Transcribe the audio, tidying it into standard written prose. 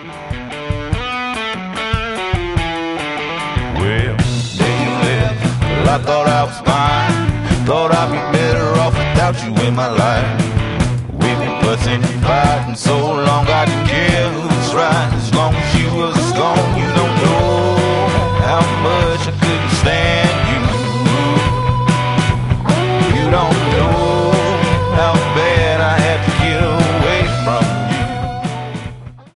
Well, there you live. Well, I thought I was fine. Thought I'd be better off without you in my life. We've been fussing and fighting so long I didn't care who